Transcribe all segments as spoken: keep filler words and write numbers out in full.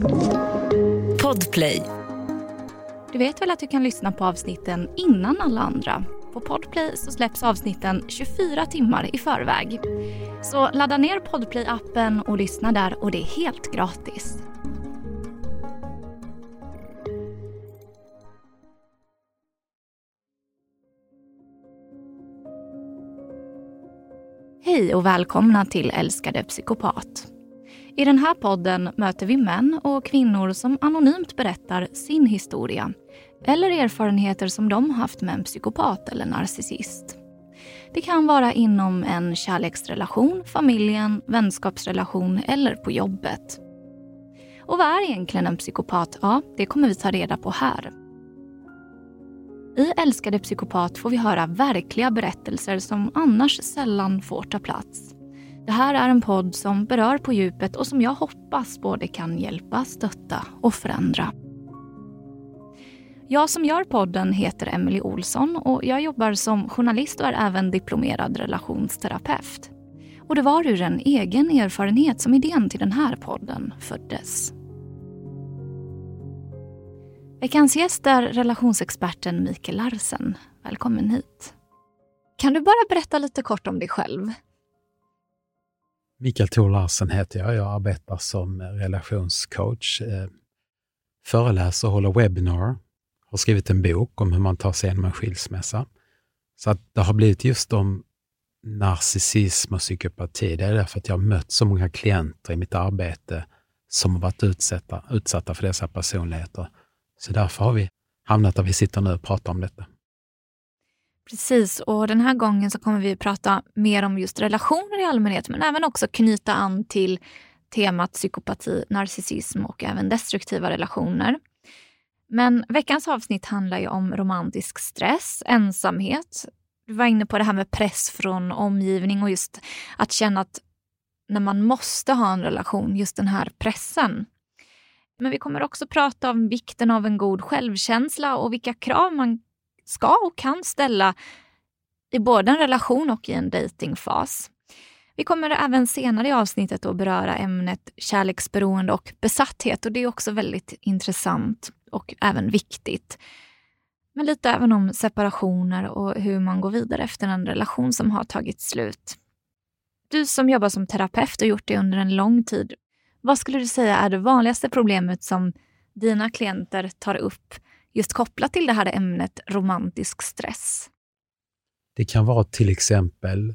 Podplay. Du vet väl att du kan lyssna på avsnitten innan alla andra? På Podplay så släpps avsnitten tjugofyra timmar i förväg. Så ladda ner Podplay-appen och lyssna där, och det är helt gratis. Hej och välkomna till Älskade psykopat. I den här podden möter vi män och kvinnor som anonymt berättar sin historia eller erfarenheter som de haft med en psykopat eller narcissist. Det kan vara inom en kärleksrelation, familjen, vänskapsrelation eller på jobbet. Och vad är egentligen en psykopat? Ja, det kommer vi ta reda på här. I Älskade psykopat får vi höra verkliga berättelser som annars sällan får ta plats. Det här är en podd som berör på djupet och som jag hoppas både kan hjälpa, stötta och förändra. Jag som gör podden heter Emily Olsson och jag jobbar som journalist och är även diplomerad relationsterapeut. Och det var ur en egen erfarenhet som idén till den här podden föddes. Veckans gäst är relationsexperten Mikael Larsen. Välkommen hit. Kan du bara berätta lite kort om dig själv? Mikael Thor Larsen heter jag. Jag arbetar som relationscoach, eh, föreläser och håller webbinar. Har skrivit en bok om hur man tar sig igenom en skilsmässa. Så att det har blivit just om narcissism och psykopati. Det är därför att jag har mött så många klienter i mitt arbete som har varit utsatta, utsatta för dessa personligheter. Så därför har vi hamnat där vi sitter nu och pratar om detta. Precis, och den här gången så kommer vi prata mer om just relationer i allmänhet, men även också knyta an till temat psykopati, narcissism och även destruktiva relationer. Men veckans avsnitt handlar ju om romantisk stress, ensamhet. Du var inne på det här med press från omgivning och just att känna att när man måste ha en relation, just den här pressen. Men vi kommer också prata om vikten av en god självkänsla och vilka krav man ska och kan ställa i både en relation och i en datingfas. Vi kommer även senare i avsnittet att beröra ämnet kärleksberoende och besatthet, och det är också väldigt intressant och även viktigt. Men lite även om separationer och hur man går vidare efter en relation som har tagit slut. Du som jobbar som terapeut och gjort det under en lång tid, vad skulle du säga är det vanligaste problemet som dina klienter tar upp just kopplat till det här ämnet romantisk stress? Det kan vara till exempel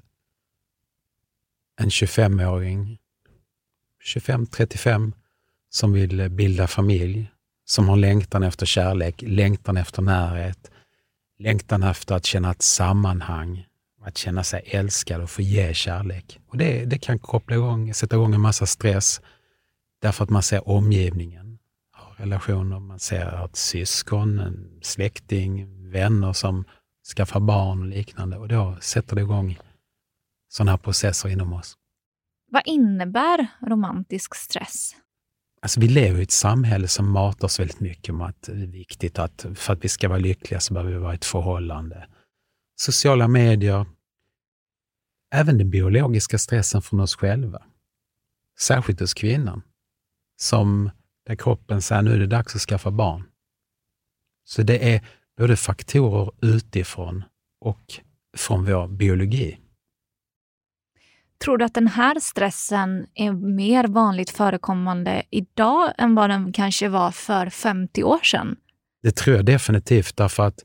en tjugofemåring, tjugofem trettiofem, som vill bilda familj, som har längtan efter kärlek, längtan efter närhet, längtan efter att känna ett sammanhang, att känna sig älskad och få ge kärlek. Och det, det kan koppla igång, sätta igång en massa stress därför att man ser omgivningen, relationer, man ser att syskon, en släkting, vänner som skaffar barn och liknande, och då sätter det igång sådana här processer inom oss. Vad innebär romantisk stress? Alltså vi lever i ett samhälle som matar oss väldigt mycket om att det är viktigt att för att vi ska vara lyckliga så behöver vi vara i ett förhållande. Sociala medier, även den biologiska stressen från oss själva. Särskilt hos kvinnan, som där kroppen säger nu är det dags att skaffa barn. Så det är både faktorer utifrån och från vår biologi. Tror du att den här stressen är mer vanligt förekommande idag än vad den kanske var för femtio år sedan? Det tror jag definitivt, därför att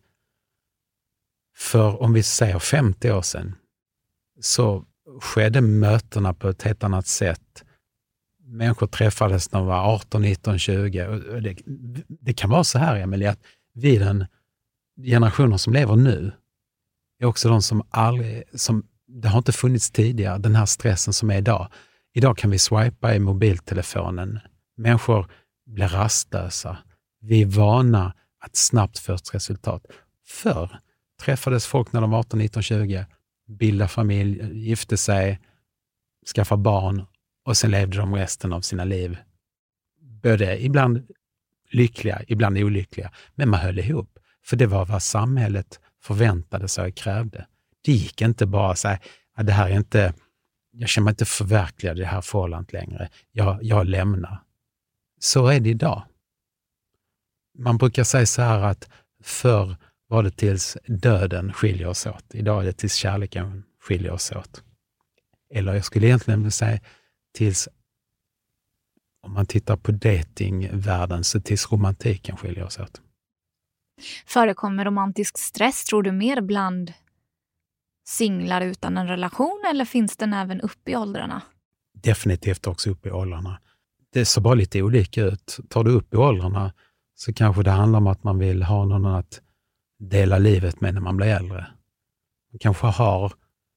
för om vi säger femtio år sedan så skedde mötena på ett helt annat sätt. Människor träffades när de var arton, nitton, tjugo. Och det, det kan vara så här, Emilie, att vi den generationen som lever nu är också de som aldrig, som det har inte funnits tidigare, den här stressen som är idag. Idag kan vi swipa i mobiltelefonen. Människor blir rastlösa. Vi är vana att snabbt få ett resultat. Förr träffades folk när de var arton, nitton, tjugo, bildade familj, gifte sig, skaffa barn och sen levde de resten av sina liv. Både ibland lyckliga, ibland olyckliga. Men man höll ihop. För det var vad samhället förväntade sig och krävde. Det gick inte bara att säga att det här är inte, jag känner mig inte förverkligad i det här förhållandet längre. Jag, jag lämnar. Så är det idag. Man brukar säga så här att förr var det tills döden skiljer oss åt. Idag är det tills kärleken skiljer oss åt. Eller jag skulle egentligen vilja säga tills, om man tittar på datingvärlden, så tills romantiken skiljer oss åt. Förekommer romantisk stress, tror du, mer bland singlar utan en relation, eller finns den även upp i åldrarna? Definitivt också upp i åldrarna. Det ser bara lite olika ut. Tar du upp i åldrarna så kanske det handlar om att man vill ha någon att dela livet med när man blir äldre. Man kanske har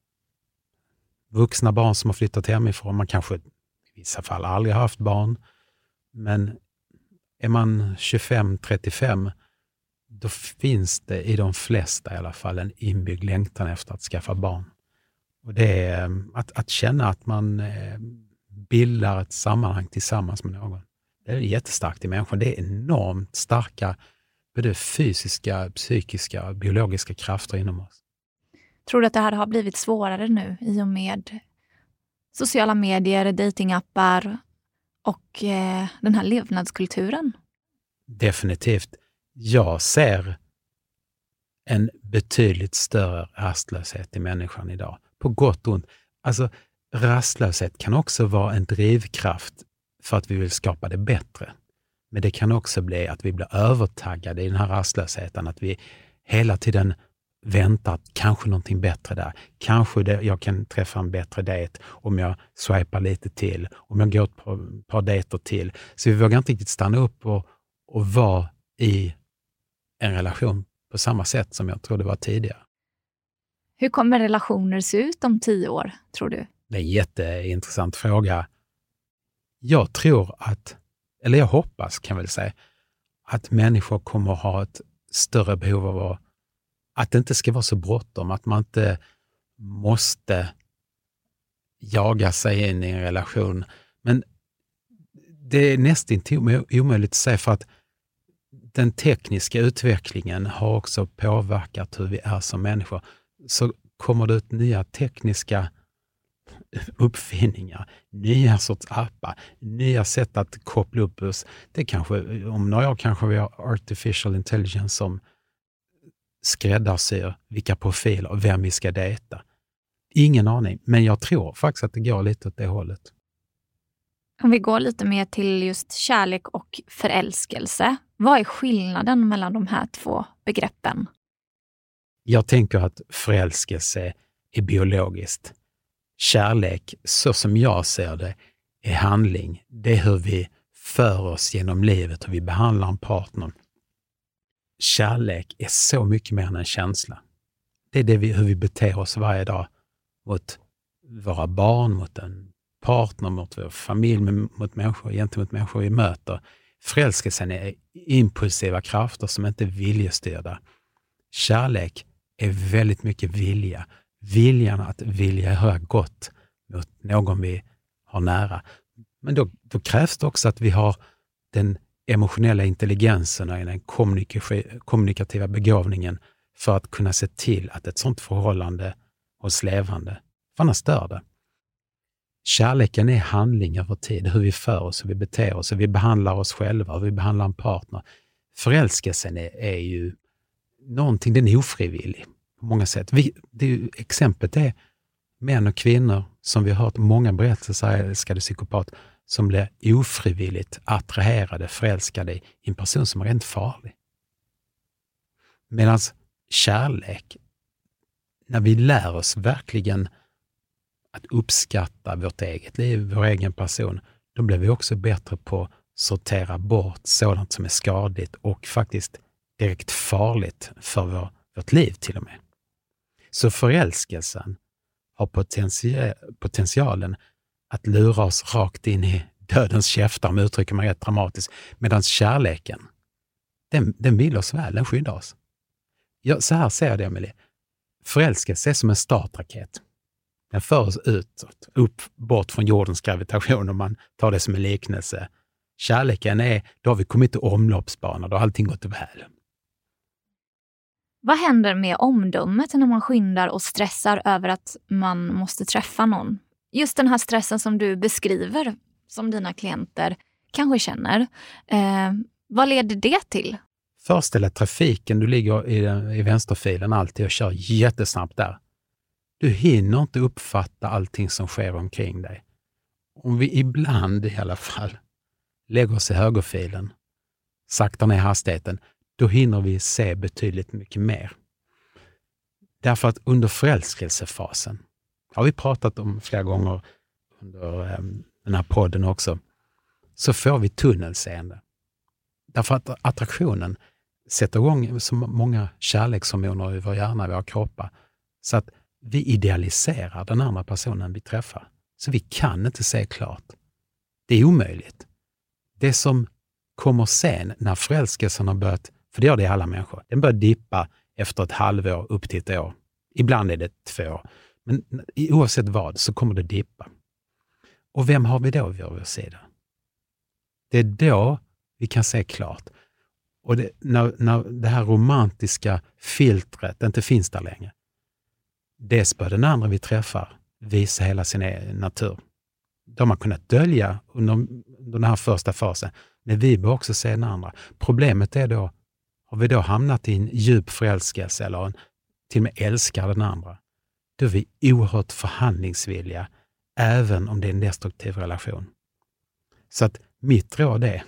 vuxna barn som har flyttat hemifrån. Man kanske i vissa fall aldrig har haft barn. Men är man tjugofem trettiofem, då finns det i de flesta i alla fall en inbyggd längtan efter att skaffa barn. Och det är att, att känna att man bildar ett sammanhang tillsammans med någon. Det är jättestarkt i människan. Det är enormt starka både fysiska, psykiska, biologiska krafter inom oss. Tror du att det här har blivit svårare nu i och med sociala medier, datingappar och eh, den här levnadskulturen? Definitivt. Jag ser en betydligt större rastlöshet i människan idag. På gott och ont. Alltså, rastlöshet kan också vara en drivkraft för att vi vill skapa det bättre. Men det kan också bli att vi blir övertaggade i den här rastlösheten. Att vi hela tiden väntar att kanske någonting bättre där. Kanske det, jag kan träffa en bättre dejt om jag swipar lite till. Om jag går ett par, par dejter till. Så vi vågar inte riktigt stanna upp och, och vara i en relation på samma sätt som jag tror det var tidigare. Hur kommer relationer se ut om tio år, tror du? Det är en jätteintressant fråga. Jag tror att, eller jag hoppas kan jag väl säga, att människor kommer att ha ett större behov av att, att det inte ska vara så bråttom, att man inte måste jaga sig in i en relation. Men det är nästan omöjligt att säga, för att den tekniska utvecklingen har också påverkat hur vi är som människor. Så kommer det ut nya tekniska uppfinningar, nya sorts appar, nya sätt att koppla upp oss. Det kanske, om några år kanske vi har artificial intelligence som skräddarsyr vilka profiler och vem vi ska dejta. Ingen aning, men jag tror faktiskt att det går lite åt det hållet. Om vi går lite mer till just kärlek och förälskelse, vad är skillnaden mellan de här två begreppen? Jag tänker att förälskelse är biologiskt. Kärlek, så som jag ser det, är handling. Det är hur vi för oss genom livet, hur vi behandlar en partner. Kärlek är så mycket mer än en känsla. Det är det vi, hur vi beter oss varje dag mot våra barn, mot en partner, mot vår familj, mot människor, gentemot människor vi möter. Förälskelsen är impulsiva krafter som inte är viljestyrda. Kärlek är väldigt mycket vilja. Viljan att vilja göra gott mot någon vi har nära. Men då, då krävs det också att vi har den emotionella intelligensen och den kommunikativa begåvningen för att kunna se till att ett sådant förhållande hos levande, för annars stör det. Kärleken är handling över tid, hur vi för oss, hur vi beter oss, hur vi behandlar oss själva, hur vi behandlar en partner. Förälskelsen är, är ju någonting, den är ofrivillig på många sätt. Vi, det är ju, exemplet är män och kvinnor som vi har hört många berättelser, älskade psykopat, som blir ofrivilligt attraherade, förälskade i en person som är rent farlig. Medan kärlek, när vi lär oss verkligen att uppskatta vårt eget liv, vår egen person, då blir vi också bättre på att sortera bort sådant som är skadligt och faktiskt direkt farligt för vår, vårt liv till och med. Så förälskelsen har potential, potentialen att lura oss rakt in i dödens käftar, om jag uttrycker mig rätt dramatiskt, medan kärleken, den, den vill oss väl, den skyddar oss. Ja, så här ser jag det, Emelie. Förälskelse är som en startraket. Den för oss utåt, upp, bort från jordens gravitation, om man tar det som en liknelse. Kärleken är, då har vi kommit till omloppsbana, då har allting gått väl. Vad händer med omdömet när man skyndar och stressar över att man måste träffa någon? Just den här stressen som du beskriver som dina klienter, kanske känner. Eh, vad leder det till? Föreställ dig trafiken, du ligger i, i vänsterfilen alltid och kör jättesnabbt där. Du hinner inte uppfatta allting som sker omkring dig. Om vi ibland i alla fall lägger oss i högerfilen, saktar ner hastigheten, då hinner vi se betydligt mycket mer. Därför att under förälskelsefasen, har vi pratat om flera gånger under eh, den här podden också, så får vi tunnelseende. Därför att attraktionen sätter igång så många kärlekshormoner i vår hjärna, i våra kroppar, så att vi idealiserar den andra personen vi träffar. Så vi kan inte se klart. Det är omöjligt. Det som kommer sen när förälskelsen har börjat, för det gör det i alla människor, den börjar dippa efter ett halvår upp till ett år. Ibland är det två år. Men oavsett vad så kommer det dippa. Och vem har vi då vid vår sida? Det är då vi kan se klart. Och det, när, när det här romantiska filtret inte finns där längre, det bör den andra vi träffar visa hela sin natur. De har kunnat dölja under, under den här första fasen, men vi bör också se den andra. Problemet är då, har vi då hamnat i en djup förälskelse eller en, till och med älskar den andra, då är vi oerhört förhandlingsvilliga, även om det är en destruktiv relation. Så att mitt råd är,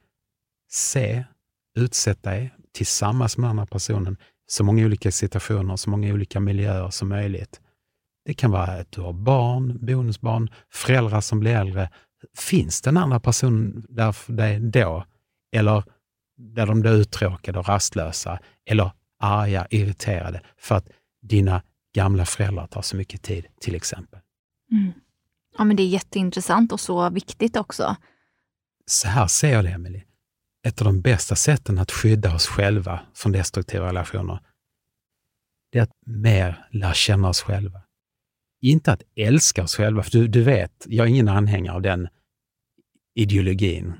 se, utsätt dig tillsammans med den andra personen så många olika situationer, så många olika miljöer som möjligt. Det kan vara att du har barn, bonusbarn, föräldrar som blir äldre. Finns den andra personen där för dig då? Eller där de blir uttråkade och rastlösa? Eller arga, irriterade för att dina gamla föräldrar tar så mycket tid, till exempel. Mm. Ja, men det är jätteintressant och så viktigt också. Så här ser jag det, Emelie. Ett av de bästa sätten att skydda oss själva från destruktiva relationer, det är att mer lära känna oss själva. Inte att älska oss själva, för du, du vet, jag är ingen anhängare av den ideologin.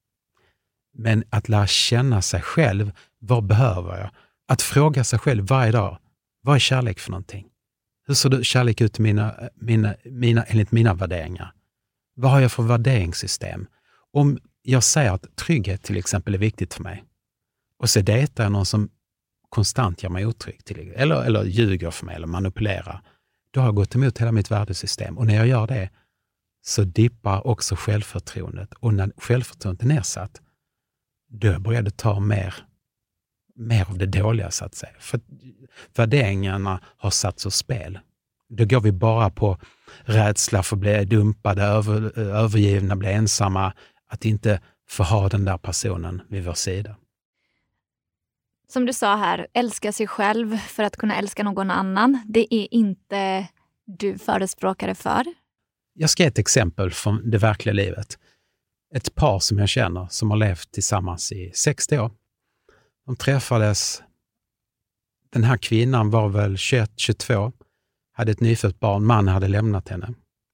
Men att lära känna sig själv, vad behöver jag? Att fråga sig själv varje dag, vad är kärlek för någonting? Hur ser du kärlek ut i mina, mina, mina, enligt mina värderingar? Vad har jag för värderingssystem? Om jag säger att trygghet till exempel är viktigt för mig, och så dejtar jag någon som konstant gör mig otrygg, till, eller, eller ljuger för mig eller manipulerar, då har jag gått emot hela mitt värdesystem. Och när jag gör det så dippar också självförtroendet. Och när självförtroendet är nedsatt, då är jag beredd att ta mer, mer av det dåliga, så att säga. För värderingarna har satts ur spel. Då går vi bara på rädsla för att bli dumpade, över, övergivna, bli ensamma, att inte få ha den där personen vid vår sida. Som du sa här, älska sig själv för att kunna älska någon annan. Det är inte du förespråkare för. Jag ska ge ett exempel från det verkliga livet. Ett par som jag känner som har levt tillsammans i sextio år. De träffades, den här kvinnan var väl tjugoett tjugotvå, hade ett nyfött barn, mannen hade lämnat henne.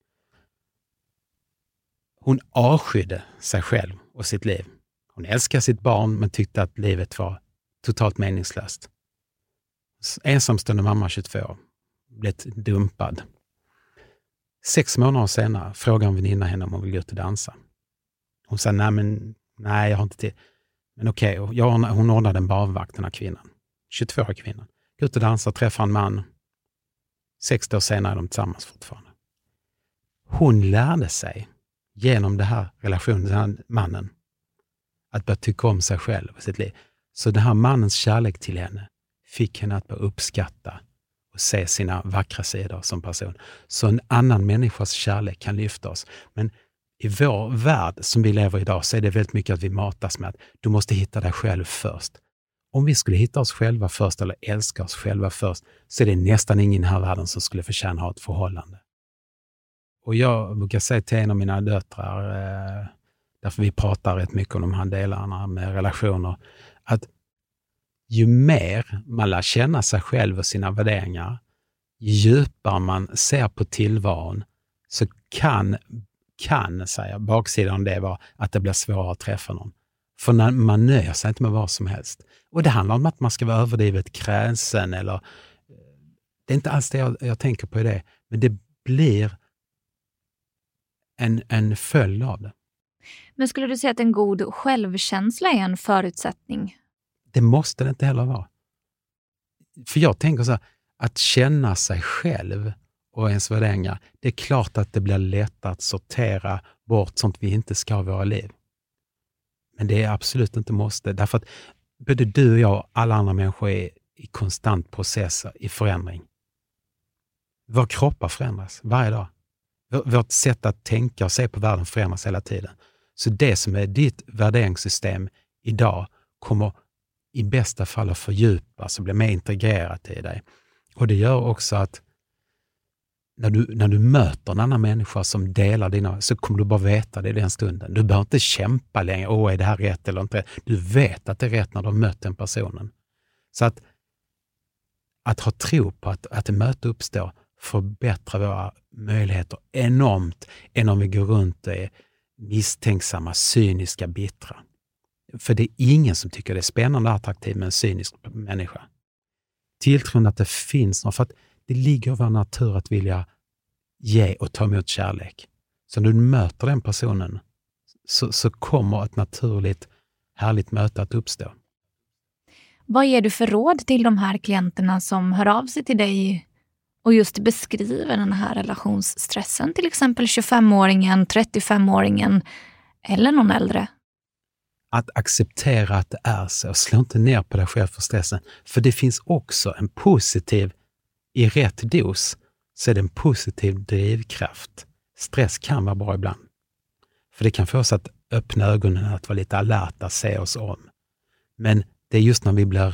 Hon avskydde sig själv och sitt liv. Hon älskade sitt barn men tyckte att livet var totalt meningslöst. Ensamstående mamma, tjugotvå år, blev dumpad. Sex månader senare frågade en väninna henne om hon vill gå ut och dansa. Hon sa, nej, men, nej jag har inte tid. Men okej, okay, hon ordnade en barnvakt, den här kvinnan. tjugotvååriga kvinnan. Gå ut och dansa, träffa en man. sextio år senare är de tillsammans fortfarande. Hon lärde sig genom det här relationen, den här mannen, att börja tycka om sig själv och sitt liv. Så den här mannens kärlek till henne fick henne att börja uppskatta och se sina vackra sidor som person. Så en annan människas kärlek kan lyfta oss. Men i vår värld som vi lever idag så är det väldigt mycket att vi matas med att du måste hitta dig själv först. Om vi skulle hitta oss själva först eller älska oss själva först, så är det nästan ingen i den här världen som skulle förtjäna att ha ett förhållande. Och jag brukar säga till en av mina döttrar, eh, därför vi pratar rätt mycket om de här delarna med relationer, att ju mer man lär känna sig själv och sina värderingar, ju djupare man ser på tillvaron, så kan, kan säga, baksidan av det var att det blir svårare att träffa någon. För när man nöjer sig inte med vad som helst. Och det handlar om att man ska vara överdrivet kräsen, eller det är inte alls det jag, jag tänker på i det, men det blir en, en följd av det. Men skulle du säga att en god självkänsla är en förutsättning? Det måste det inte heller vara. För jag tänker så här, att känna sig själv och ens värderingar, det är klart att det blir lätt att sortera bort sånt vi inte ska ha i våra liv. Men det är absolut inte måste. Därför att både du och jag och alla andra människor är i konstant process i förändring. Våra kroppar förändras varje dag. Vårt sätt att tänka och se på världen förändras hela tiden. Så det som är ditt värderingssystem idag kommer i bästa fall att fördjupas och bli mer integrerat i dig. Och det gör också att när du, när du möter en annan människa som delar dina, så kommer du bara veta det i den stunden. Du behöver inte kämpa längre. Åh, är det här rätt eller inte? Du vet att det är rätt när du har mött den personen. Så att, att ha tro på att, att ett möte uppstår förbättrar våra möjligheter enormt än om vi går runt och är misstänksamma, cyniska, bittra. För det är ingen som tycker det är spännande och attraktivt med en cynisk människa. Tilltron att det finns något, för att det ligger i vår natur att vilja ge och ta emot kärlek. Så när du möter den personen så, så kommer ett naturligt, härligt möte att uppstå. Vad ger du för råd till de här klienterna som hör av sig till dig och just beskriver den här relationsstressen? Till exempel tjugofemåringen, trettiofemåringen eller någon äldre. Att acceptera att det är så. Slå inte ner på dig själv för stressen. För det finns också en positiv, i rätt dos, så är det en positiv drivkraft. Stress kan vara bra ibland. För det kan få oss att öppna ögonen, att vara lite alerta, se oss om. Men det är just när vi blir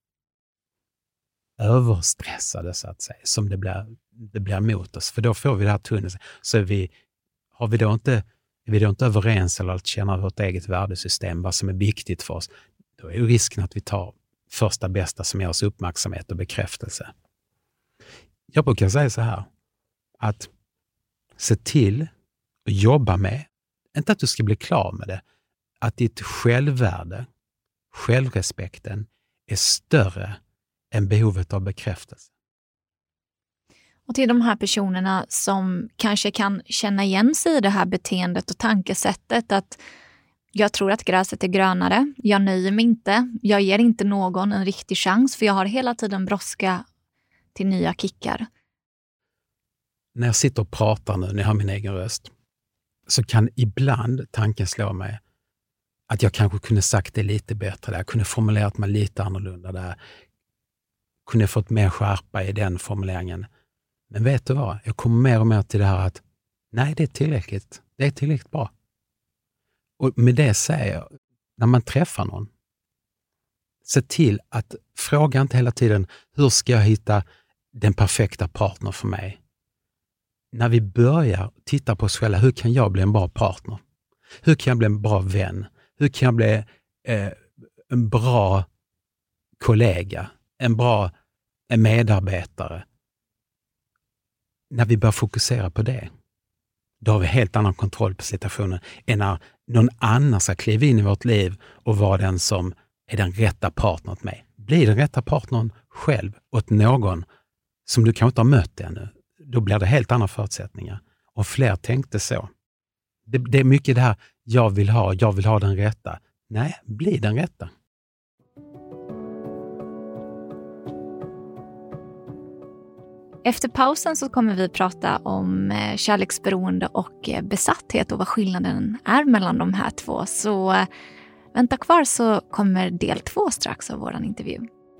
överstressade så att säga, som det blir, det blir mot oss. För då får vi det här tunneln. Så är vi, har vi då inte, är vi då inte överens eller att känna vårt eget värdesystem, vad som är viktigt för oss, då är ju risken att vi tar första bästa som ger oss uppmärksamhet och bekräftelse. Jag brukar säga så här, att se till att jobba med, inte att du ska bli klar med det, att ditt självvärde, självrespekten är större än behovet av bekräftelse. Och till de här personerna som kanske kan känna igen sig i det här beteendet och tankesättet att jag tror att gräset är grönare, jag nöjer mig inte, jag ger inte någon en riktig chans för jag har hela tiden brådska till nya kickar. När jag sitter och pratar nu, när jag har min egen röst, så kan ibland tanken slå mig att jag kanske kunde sagt det lite bättre där, kunde formulerat mig lite annorlunda där, kunde fått mer skärpa i den formuleringen. Men vet du vad? Jag kommer mer och mer till det här att nej, det är tillräckligt. Det är tillräckligt bra. Och med det säger jag, när man träffar någon, se till att fråga inte hela tiden, hur ska jag hitta den perfekta partner för mig? När vi börjar titta på oss själva, hur kan jag bli en bra partner? Hur kan jag bli en bra vän? Hur kan jag bli eh, en bra kollega? En bra en medarbetare? När vi börjar fokusera på det, då har vi helt annan kontroll på situationen än när någon annan ska kliva in i vårt liv och vara den som är den rätta partnern åt mig. Blir den rätta partnern själv åt någon som du kanske inte har mött ännu, då blir det helt andra förutsättningar. Och fler tänkte så. Det, det är mycket det här, jag vill ha, jag vill ha den rätta. Nej, bli den rätta. Efter pausen så kommer vi prata om kärleksberoende och besatthet och vad skillnaden är mellan de här två. Så vänta kvar så kommer del två strax av våran intervju.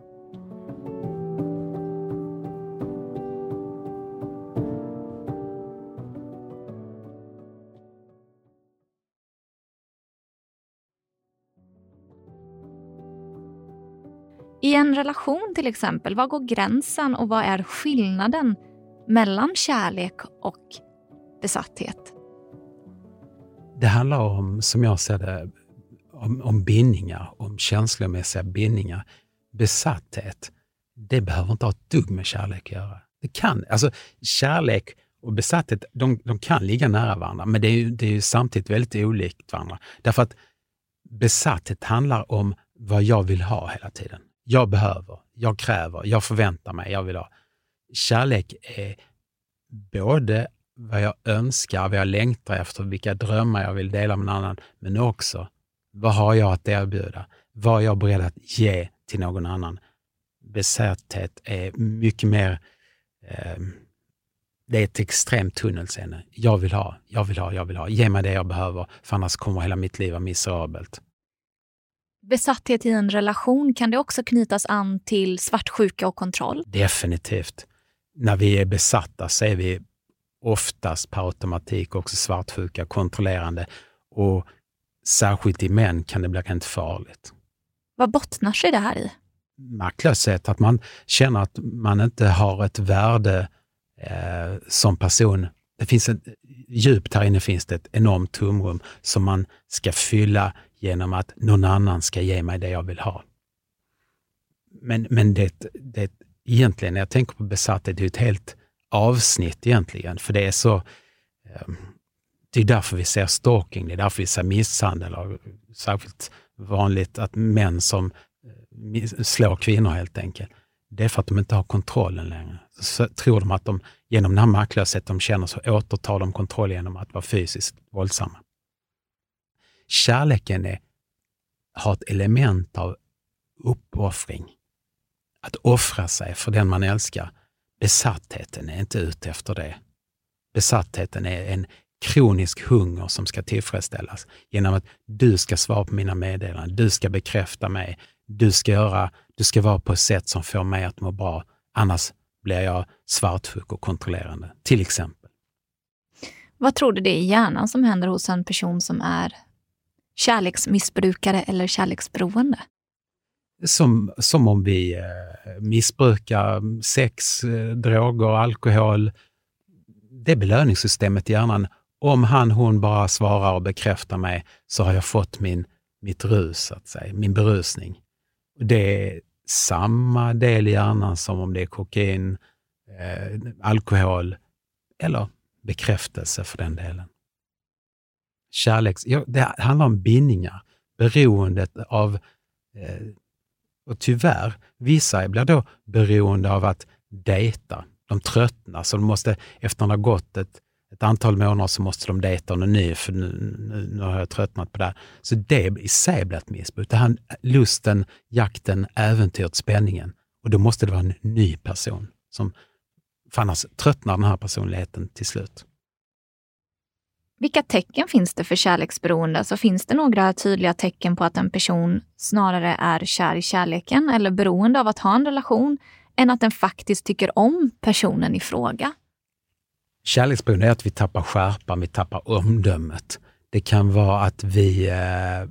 I en relation till exempel, vad går gränsen och vad är skillnaden mellan kärlek och besatthet? Det handlar om, som jag ser det, om, om bindningar, om känslomässiga bindningar. Besatthet, det behöver inte ha ett dugg med kärlek att göra. Det kan, alltså kärlek och besatthet, de, de kan ligga nära varandra, men det är ju, det är ju samtidigt väldigt olikt varandra. Därför att besatthet handlar om vad jag vill ha hela tiden. Jag behöver, jag kräver, jag förväntar mig, jag vill ha. Kärlek är både vad jag önskar, vad jag längtar efter, vilka drömmar jag vill dela med någon annan, men också vad har jag att erbjuda? Vad är jag beredd att ge till någon annan? Besatthet är mycket mer, eh, det är ett extremt tunnelseende. Jag vill ha, jag vill ha, jag vill ha. Ge mig det jag behöver, för annars kommer hela mitt liv vara miserabelt. Besatthet i en relation, kan det också knytas an till svartsjuka och kontroll? Definitivt. När vi är besatta så är vi oftast per automatik också svartsjuka, kontrollerande, och särskilt i män kan det bli rent farligt. Vad bottnar sig det här i? Maktlöshet, att man känner att man inte har ett värde eh, som person. Det finns ett djupt här inne, finns det ett enormt tomrum som man ska fylla genom att någon annan ska ge mig det jag vill ha. Men, men det, det egentligen, när jag tänker på besatthet, det är ett helt avsnitt egentligen, för det är så eh, det är därför vi ser stalking, det är därför vi ser misshandel, och särskilt vanligt att män som slår kvinnor helt enkelt. Det är för att de inte har kontrollen längre. Så tror de att de genom den här maktlösheten de känner, så återtar de kontroll genom att vara fysiskt våldsamma. Kärleken är, har ett element av uppoffring. Att offra sig för den man älskar. Besattheten är inte ute efter det. Besattheten är en kronisk hunger som ska tillfredsställas genom att du ska svara på mina meddelanden, du ska bekräfta mig, du ska göra, du ska vara på ett sätt som får mig att må bra, annars blir jag svartsjuk och kontrollerande, till exempel. Vad tror du det är i hjärnan som händer hos en person som är kärleksmissbrukare eller kärleksberoende? Som, som om vi eh, missbrukar sex, eh, droger, alkohol. Det är belöningssystemet i hjärnan. Om han, hon bara svarar och bekräftar mig, så har jag fått min, mitt rus, så att säga, min berusning. Det är samma del i hjärnan som om det är kokain, eh, alkohol eller bekräftelse för den delen. Kärleks, ja, det handlar om bindningar, beroendet av, eh, och tyvärr, vissa blir då beroende av att dejta. De tröttnar, så de måste, efter att ha gått ett, ett antal månader, så måste de dejta någon ny, för nu, nu, nu har jag tröttnat på det här. Så det i sig blir ett missbruk. Det här lusten, jakten, äventyret, spänningen. Och då måste det vara en ny person. Som, för annars tröttnar den här personligheten till slut. Vilka tecken finns det för kärleksberoende? Så finns det några tydliga tecken på att en person snarare är kär i kärleken eller beroende av att ha en relation, än att den faktiskt tycker om personen i fråga? Kärleksberoende är att vi tappar skärpan, vi tappar omdömet. Det kan vara att vi eh,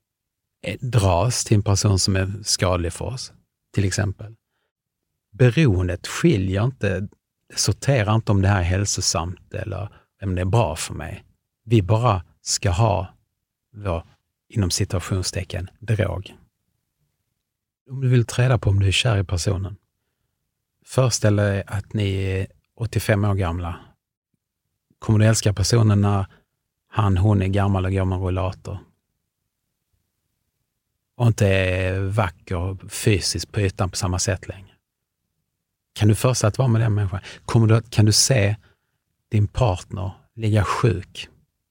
dras till en person som är skadlig för oss, till exempel. Beroendet skiljer inte, sorterar inte om det här är hälsosamt eller om det är bra för mig. Vi bara ska ha vår, inom situationstecken, drog. Om du vill träda på om du är kär i personen, föreställ dig att ni är åttiofem år gamla. Kommer du älska personen när han, hon är gammal och går med rollator? Och inte är vacker fysiskt på ytan på samma sätt längre. Kan du föreställa att vara med den människan? Kommer du, kan du se din partner ligga sjuk?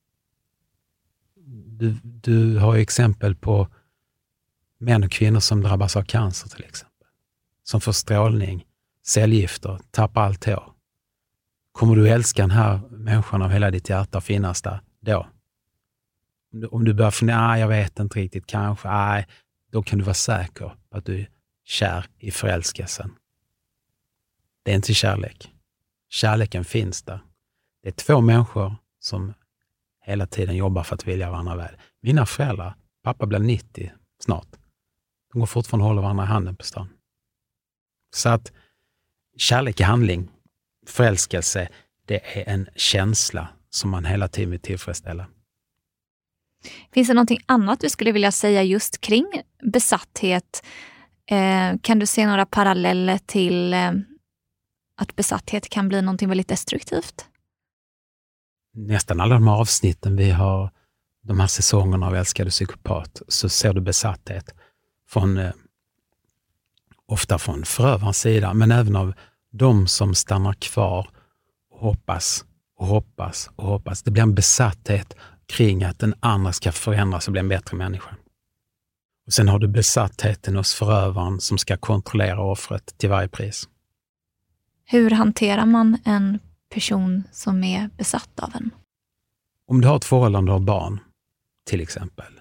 Du, du har ju exempel på män och kvinnor som drabbas av cancer till exempel. Som får strålning, cellgifter, tappar allt hår. Kommer du älska den här människan av hela ditt hjärta och finnas där då? Om du, om du börjar fundera, nej jag vet inte riktigt, kanske, nej, då kan du vara säker på att du är kär i förälskelsen. Det är inte kärlek. Kärleken finns där. Det är två människor som hela tiden jobbar för att vilja varandra väl. Mina föräldrar, pappa blir nittio snart. De går fortfarande och håller varandra i handen på stan. Så att kärlek i handling, förälskelse, det är en känsla som man hela tiden vill tillfredsställa. Finns det någonting annat du skulle vilja säga just kring besatthet? Eh, kan du se några paralleller till eh, att besatthet kan bli någonting väldigt destruktivt? Nästan alla de här avsnitten vi har, de här säsongerna av Älskade psykopat, så ser du besatthet från, eh, ofta från förövarens sida, men även av de som stannar kvar och hoppas och hoppas och hoppas. Det blir en besatthet kring att den andra ska förändras och bli en bättre människa. Och sen har du besattheten hos förövaren som ska kontrollera offret till varje pris. Hur hanterar man en person som är besatt av en? Om du har ett förhållande och barn, till exempel,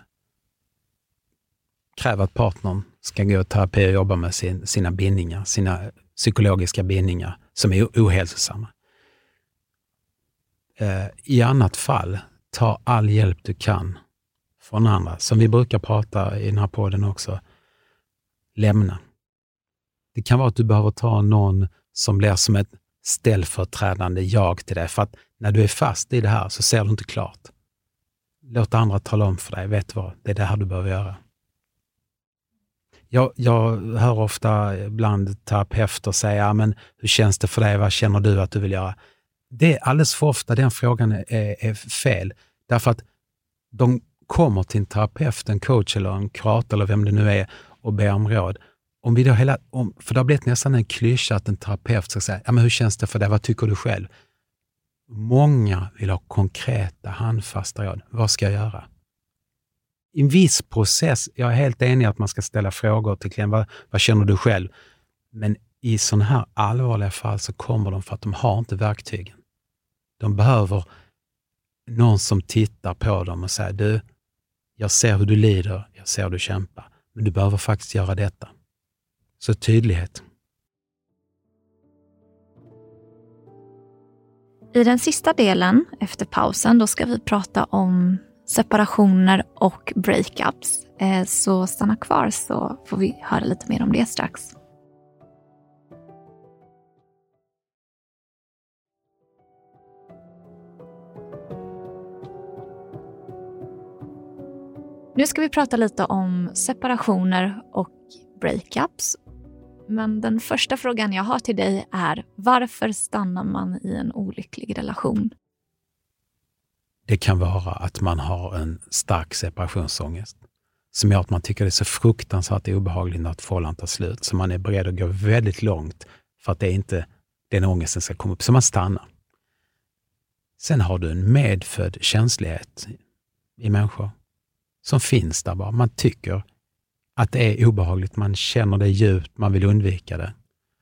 kräv att partnern ska gå i terapi och jobba med sin, sina bindningar, sina psykologiska bindningar som är ohälsosamma. Eh, I annat fall, ta all hjälp du kan från andra. Som vi brukar prata i den här podden också, lämna. Det kan vara att du behöver ta någon som blir som ett ställföreträdande jag till dig. För att när du är fast i det här så ser du inte klart. Låt andra tala om för dig. Vet du vad? Det är det här du behöver göra. Jag, jag hör ofta bland terapeuter säga, men hur känns det för dig? Vad känner du att du vill göra? Det är alldeles för ofta den frågan är, är fel. Därför att de kommer till en terapeut, en coach eller en kurator eller vem det nu är och ber om råd. Om vi då hela, om, för det har blivit nästan en klyscha att en terapeut ska säga, ja, men hur känns det för dig? Vad tycker du själv? Många vill ha konkreta, handfasta råd. Vad ska jag göra? I en viss process, jag är helt enig att man ska ställa frågor till klienten. Vad, vad känner du själv? Men i sådana här allvarliga fall så kommer de för att de har inte verktygen. De behöver någon som tittar på dem och säger, du, jag ser hur du lider, jag ser hur du kämpar, men du behöver faktiskt göra detta. Så tydlighet. I den sista delen, efter pausen, då ska vi prata om separationer och breakups. Så stanna kvar så får vi höra lite mer om det strax. Nu ska vi prata lite om separationer och breakups. Men den första frågan jag har till dig är, varför stannar man i en olycklig relation? Det kan vara att man har en stark separationsångest som gör att man tycker det är så fruktansvärt obehagligt att förhållandet tar slut. Så man är beredd att gå väldigt långt för att det inte den ångesten ska komma upp. Så man stannar. Sen har du en medfödd känslighet i människor som finns där bara. Man tycker att det är obehagligt. Man känner det djupt. Man vill undvika det.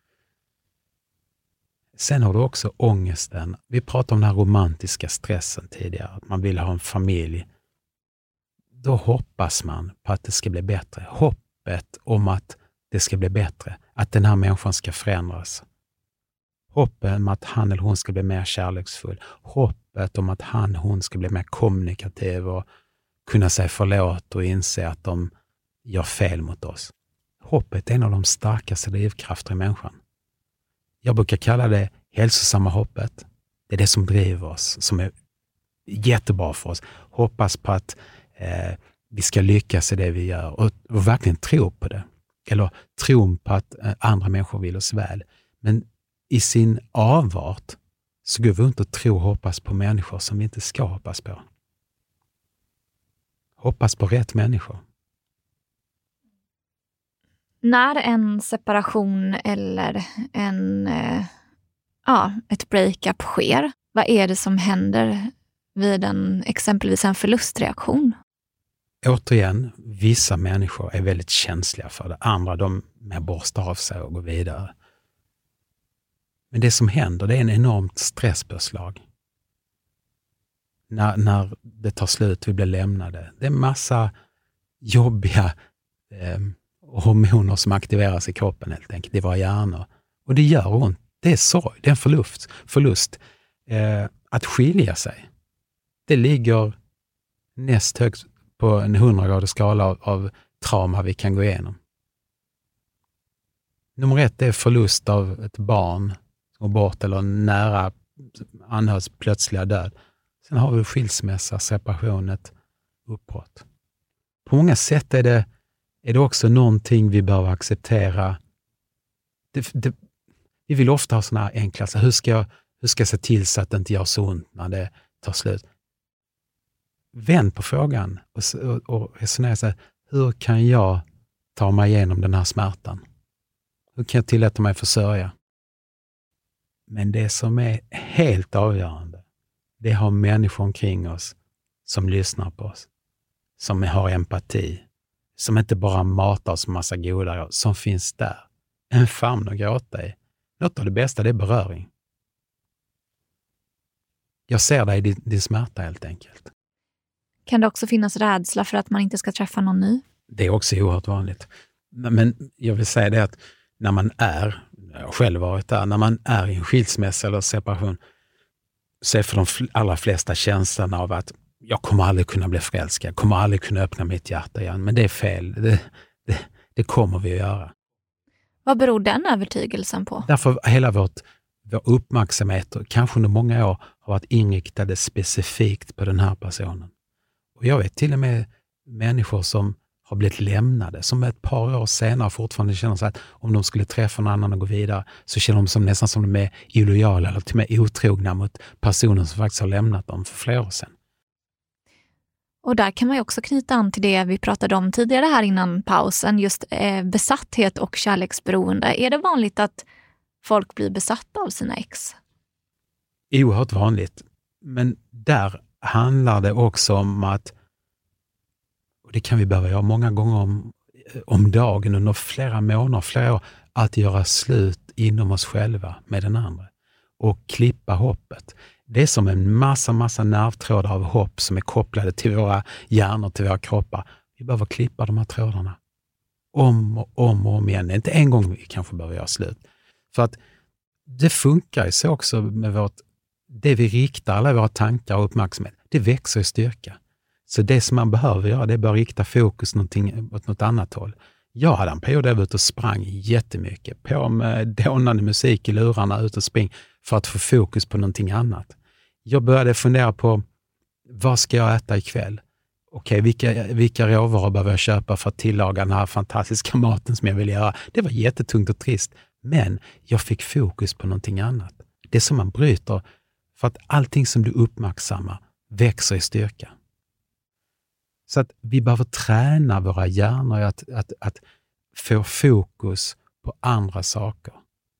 Sen har du också ångesten. Vi pratade om den här romantiska stressen tidigare. Att man vill ha en familj. Då hoppas man på att det ska bli bättre. Hoppet om att det ska bli bättre. Att den här människan ska förändras. Hoppet om att han eller hon ska bli mer kärleksfull. Hoppet om att han eller hon ska bli mer kommunikativ och kunna säga förlåt och inse att de gör fel mot oss. Hoppet är en av de starkaste drivkrafter i människan. Jag brukar kalla det hälsosamma hoppet. Det är det som driver oss, som är jättebra för oss. Hoppas på att eh, vi ska lyckas i det vi gör och, och verkligen tro på det. Eller tro på att eh, andra människor vill oss väl. Men i sin avart så går vi inte att tro och hoppas på människor som vi inte ska hoppas på. Hoppas på rätt människor. När en separation eller en, eh, ja, ett breakup sker, vad är det som händer vid en, exempelvis en förlustreaktion? Återigen, vissa människor är väldigt känsliga för det. Andra, de med borstar av sig och går vidare. Men det som händer, det är en enormt stresspåslag. När, när det tar slut, vi blir lämnade. Det är massa jobbiga eh, hormoner som aktiveras i kroppen helt enkelt, i våra hjärnor. Och det gör ont. Det är sorg, det är en förlust. förlust. Eh, att skilja sig, det ligger näst högst på en hundragradig skala av, av trauma vi kan gå igenom. Nummer ett är förlust av ett barn och bort eller nära anhörigs plötsliga död. Sen har vi skilsmässa, separation, ett uppbrott. På många sätt är det, är det också någonting vi behöver acceptera. Det, det, vi vill ofta ha sådana här enkla, så hur ska jag, hur ska jag se till så att det inte gör så ont när det tar slut? Vänd på frågan och, och, och resonera så här, hur kan jag ta mig igenom den här smärtan? Hur kan jag tillåta mig försörja? Men det som är helt avgörande, det är att ha människor omkring oss som lyssnar på oss, som har empati, som inte bara matar oss med massa goda råd, som finns där. En famn att gråta i. Något av det bästa, det är beröring. Jag ser dig i din, din smärta helt enkelt. Kan det också finnas rädsla för att man inte ska träffa någon ny? Det är också oerhört vanligt. Men jag vill säga det att när man är, jag har själv varit där, när man är i en skilsmässa eller separation, så är för de allra flesta känslan av att jag kommer aldrig kunna bli förälskad, jag kommer aldrig kunna öppna mitt hjärta igen. Men det är fel, det, det, det kommer vi att göra. Vad beror den övertygelsen på? Därför hela vårt, vår uppmärksamhet, kanske under många år, har varit inriktade specifikt på den här personen. Och jag vet till och med människor som har blivit lämnade, som ett par år senare fortfarande känner sig att om de skulle träffa någon annan och gå vidare, så känner de som nästan som de är illojala eller till och med otrogna mot personen som faktiskt har lämnat dem för flera år sedan. Och där kan man ju också knyta an till det vi pratade om tidigare här innan pausen, just eh, besatthet och kärleksberoende. Är det vanligt att folk blir besatta av sina ex? Oerhört vanligt. Men där handlar det också om att, och det kan vi behöva göra många gånger om, om dagen under flera månader, flera år, att göra slut inom oss själva med den andra och klippa hoppet. Det är som en massa, massa nervtrådar av hopp som är kopplade till våra hjärnor, till våra kroppar. Vi behöver klippa de här trådarna om och om och om igen. Det är inte en gång vi kanske behöver göra slut. För att det funkar ju så också med vårt, det vi riktar alla våra tankar och uppmärksamhet, det växer i styrka. Så det som man behöver göra, det är bara rikta fokus någonting, åt något annat håll. Jag hade en period där jag var ute och sprang jättemycket. På med dånande musik i lurarna, ut och spring för att få fokus på någonting annat. Jag började fundera på, vad ska jag äta ikväll? Okej, vilka, vilka råvaror behöver jag köpa för att tillaga den här fantastiska maten som jag vill göra? Det var jättetungt och trist, men jag fick fokus på någonting annat. Det är som man bryter, för att allting som du uppmärksammar växer i styrka. Så att vi behöver träna våra hjärnor att, att, att få fokus på andra saker.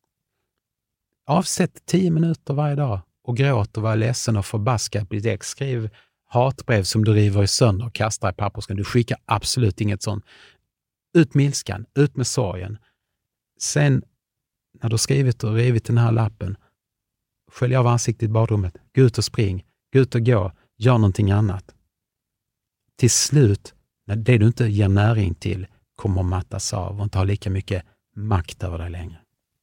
Avsätt tio minuter varje dag och gråt och var ledsen och förbaskad på ditt ex. Skriv hatbrev som du river i sönder och kastar i papperskorgen. Du skickar absolut inget sånt. Ut med ilskan, ut med sorgen. Sen när du har skrivit och rivit den här lappen, skölj av ansiktet i badrummet, gå ut och spring, gå ut och gå, gör någonting annat. Till slut, när det du inte ger näring till kommer att mattas av och inte ha lika mycket makt över dig längre.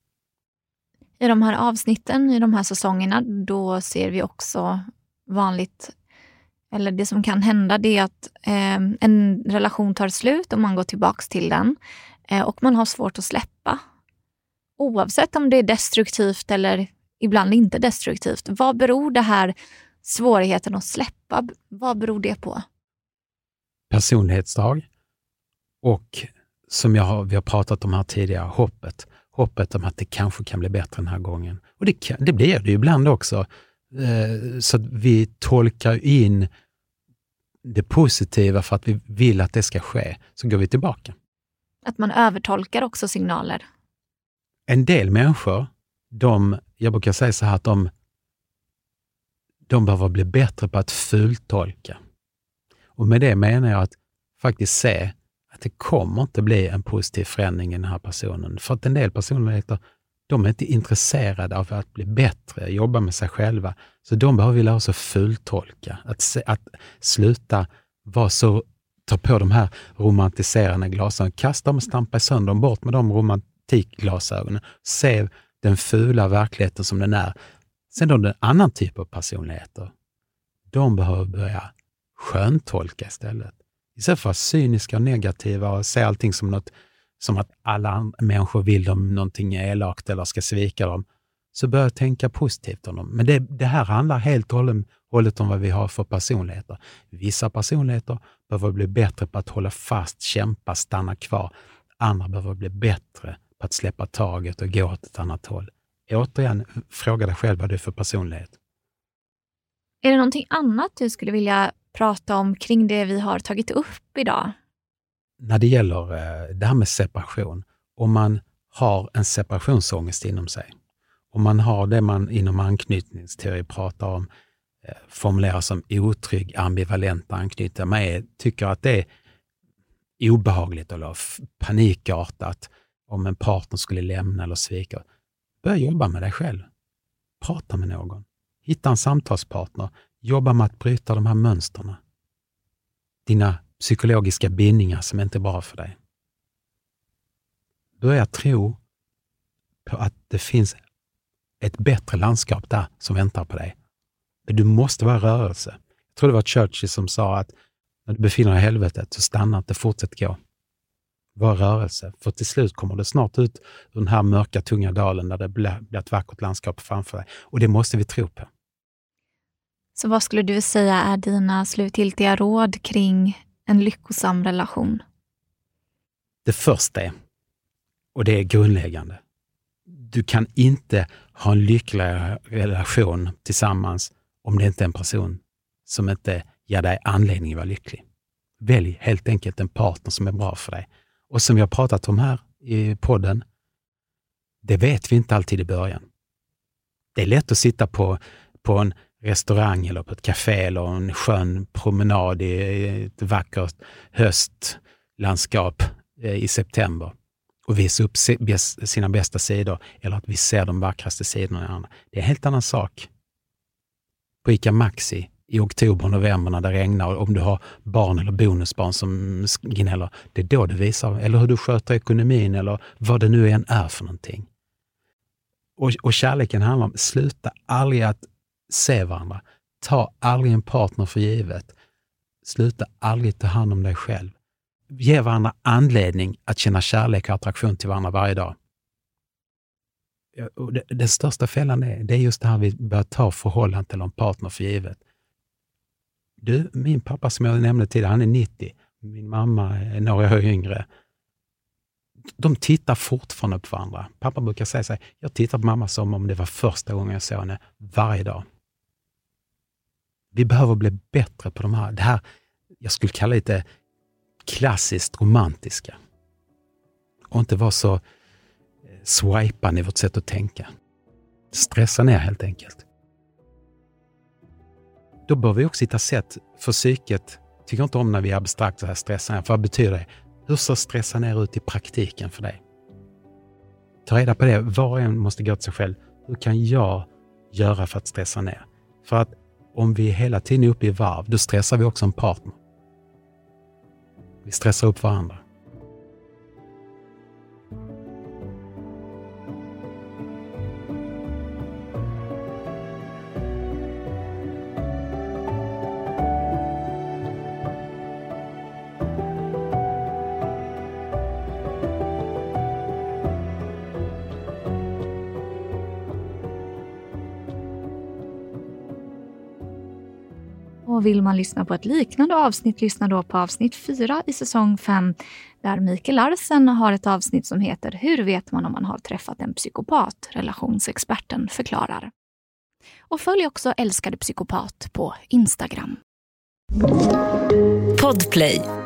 I de här avsnitten, i de här säsongerna, då ser vi också vanligt, eller det som kan hända, det är att eh, en relation tar slut och man går tillbaks till den eh, och man har svårt att släppa. Oavsett om det är destruktivt eller ibland inte destruktivt. Vad beror det här svårigheten att släppa, vad beror det på? Personlighetsdrag och som jag har, vi har pratat om här tidigare, hoppet. Hoppet om att det kanske kan bli bättre den här gången. Och det, kan, det blir det ju ibland också. Eh, så att vi tolkar in det positiva för att vi vill att det ska ske. Så går vi tillbaka. Att man övertolkar också signaler. En del människor, de, jag brukar säga så här att de, de behöver bli bättre på att fulltolka. Och med det menar jag att faktiskt se att det kommer inte bli en positiv förändring i den här personen. För att en del personligheter, de är inte intresserade av att bli bättre, jobba med sig själva. Så de behöver vi lära oss att fulltolka. Att, se, att sluta vara så, ta på de här romantiserande glasögonen. Kasta dem och stampa sönder dem, bort med de romantikglasögonen. Se den fula verkligheten som den är. Sen då den annan typ av personligheter, de behöver börja sköntolka istället. Istället för att vara cyniska och negativa och se allting som något, som att alla människor vill dem någonting elakt eller ska svika dem, så bör jag tänka positivt om dem. Men det, det här handlar helt och hållet om vad vi har för personligheter. Vissa personligheter behöver bli bättre på att hålla fast, kämpa, stanna kvar. Andra behöver bli bättre på att släppa taget och gå åt ett annat håll. Återigen, fråga dig själv vad det är för personlighet. Är det någonting annat du skulle vilja prata om kring det vi har tagit upp idag? När det gäller det här med separation, om man har en separationsångest inom sig, om man har det man inom anknytningsteori pratar om, formuleras som otrygg, ambivalent anknytning. Man är, tycker att det är obehagligt eller panikartat om en partner skulle lämna eller svika. Börja jobba med dig själv. Prata med någon. Hitta en samtalspartner. Jobba med att bryta de här mönsterna. Dina psykologiska bindningar som inte är bra för dig. Börja tro på att det finns ett bättre landskap där som väntar på dig. Men du måste vara i rörelse. Jag tror det var Churchill som sa att när du befinner dig i helvetet så stanna inte, fortsätt gå. Var i rörelse. För till slut kommer det snart ut ur den här mörka, tunga dalen där det blir, blir ett vackert landskap framför dig. Och det måste vi tro på. Så vad skulle du säga är dina slutgiltiga råd kring en lyckosam relation? Det första är, och det är grundläggande, du kan inte ha en lycklig relation tillsammans om det inte är en person som inte ger dig anledning att vara lycklig. Välj helt enkelt en partner som är bra för dig. Och som vi har pratat om här i podden, det vet vi inte alltid i början. Det är lätt att sitta på, på en restaurang eller på ett café eller en skön promenad i ett vackert höstlandskap i september och visa upp sina bästa sidor eller att vi ser de vackraste sidorna i andra. Det är en helt annan sak. På Ica Maxi i oktober och november när det regnar och om du har barn eller bonusbarn som gnäller, det är då du visar, eller hur du sköter ekonomin eller vad det nu än är för någonting. Och, och kärleken handlar om, sluta aldrig att se varandra. Ta aldrig en partner för givet. Sluta aldrig ta hand om dig själv. Ge varandra anledning att känna kärlek och attraktion till varandra varje dag. Och det, den största fällan är, det är just det här vi börjar ta förhållande till en partner för givet. Du, min pappa som jag nämnde tidigare, han är nittio. Min mamma är några år yngre. De tittar fortfarande på varandra. Pappa brukar säga så här, jag tittar på mamma som om det var första gången jag såg henne varje dag. Vi behöver bli bättre på de här, det här, jag skulle kalla det lite klassiskt romantiska. Och inte vara så swipande i vårt sätt att tänka. Stressa ner helt enkelt. Då bör vi också hitta sätt för psyket. Tycker inte om när vi är abstrakt så här stressa ner. För vad betyder det? Hur ser stressa ner ut i praktiken för dig? Ta reda på det. Var och en måste gå till sig själv. Hur kan jag göra för att stressa ner? För att om vi hela tiden är uppe i varv, då stressar vi också en partner. Vi stressar upp varandra. Och vill man lyssna på ett liknande avsnitt, lyssna då på avsnitt fyra i säsong fem där Mikael Larsen har ett avsnitt som heter Hur vet man om man har träffat en psykopat? Relationsexperten förklarar. Och följ också Älskade psykopat på Instagram. Podplay.